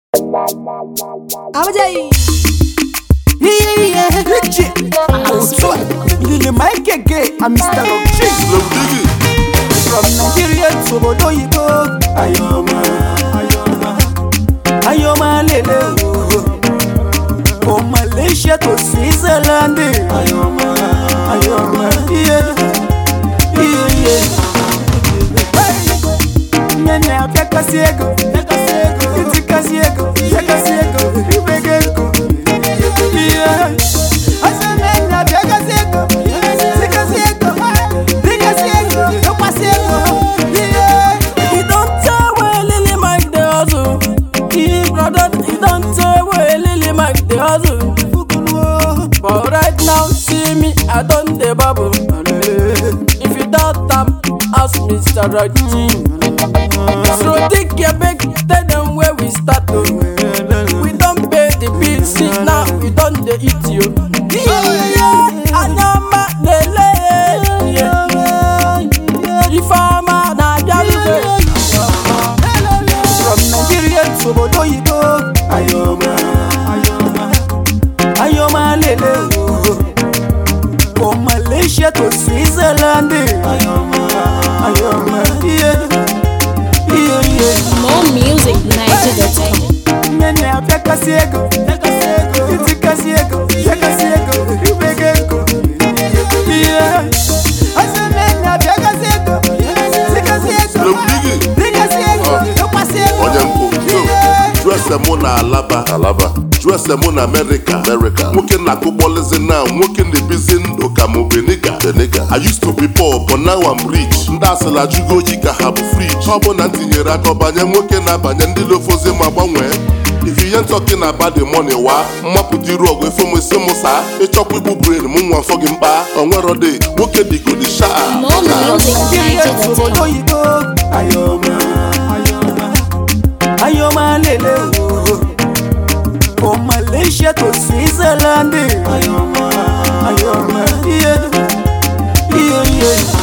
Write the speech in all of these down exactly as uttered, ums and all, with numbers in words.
Abajay. Yeah, yeah, Richie. Also, Lily Mike Gay, I'm Mister Cheese. From Nigeria to Bodoyibo, Ayoma, Ayoma, Ayoma Lele. From Malaysia to Switzerland, Ayoma, Ayoma, yeah, yeah, yeah. Nene apeka siego, apeka siego, itika siego, apeka siego, ibegeko. Yeah, asa nene apeka siego, itika siego, itika siego, apeka siego. Yeah, he don't tell where Lily Mike the hustle. He brother, he don't tell where Lily Mike the hustle. But right now, see me, I don't the bubble. If you doubt them, ask Mister Raji. So take your back, tell them where we start to. We don't pay the bill, see now we don't the eat you. Yeah, Anyama Lele. Yeah, if I'm a Najalu. From Nigeria to Bodoyibo, Ayoma, Ayoma, Ayoma Lele. From Malaysia to Switzerland, Ayoma, Ayoma, yeah. More music, Niger dot com. Nene apeka siego, apeka siego, itika siego, apeka siego, ibegeko. Yeah, asa nene apeka siego, itika siego, itika siego, apeka siego. Onyanko, dress emo na Alaba, Alaba. Dress emo na America, America. Nwoke na kuboleze now, nwoke na busy ndo kamo Beniga, Beniga. I used to be poor, but now I'm rich. Nda asala jugo jika habu fridge. Obo na ntinyere aka banye nwoke na banye ndi lofoze ma gbanwe. If you ain't talking about the money, wa mmaputi ru ogwe fo mo se mo sa. E chop ibu brain mu nwa fo gi mpa. Onwero de nwoke di go di sha. More music, Niger dot com. Ayoma, Ayoma, Ayoma Lele. From Malaysia to Switzerland, Ayoma, Ayoma, yeah, yeah, yeah.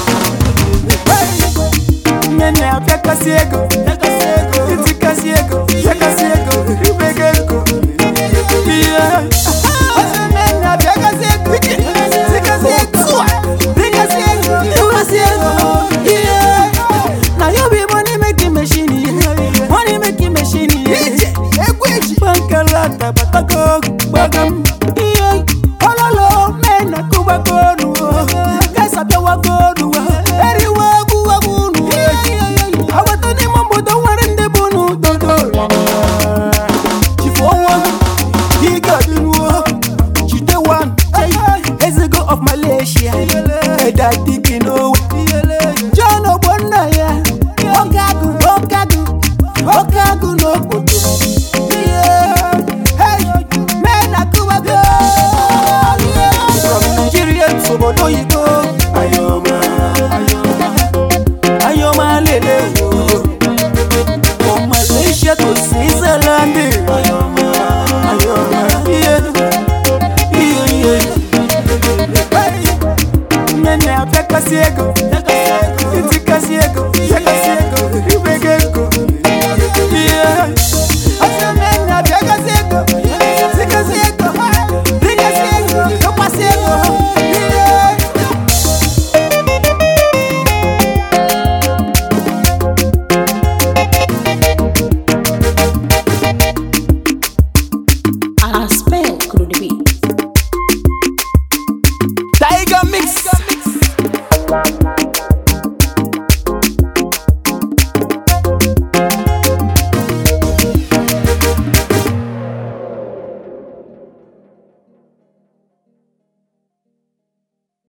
Nene apeka siego, apeka siego, itika siego, apeka siego, ibegeko. Yeah, asa nene apeka siego, itika siego, itika siego, apeka siego. Yeah, now you be money making machine, money making machine. Bankalata batako bagam iye ololo mena kubakonu kasa bewa gonu eri wagu wagunu awatoni mambo do warende bonu dodo chifowa higadinu chitewan ezego of Malaysia eda dikino jono bonaya okagu okagu okagu no koto. Bodoyibo, Ayoma, Ayoma, Ayoma Lele. From Malaysia to Switzerland.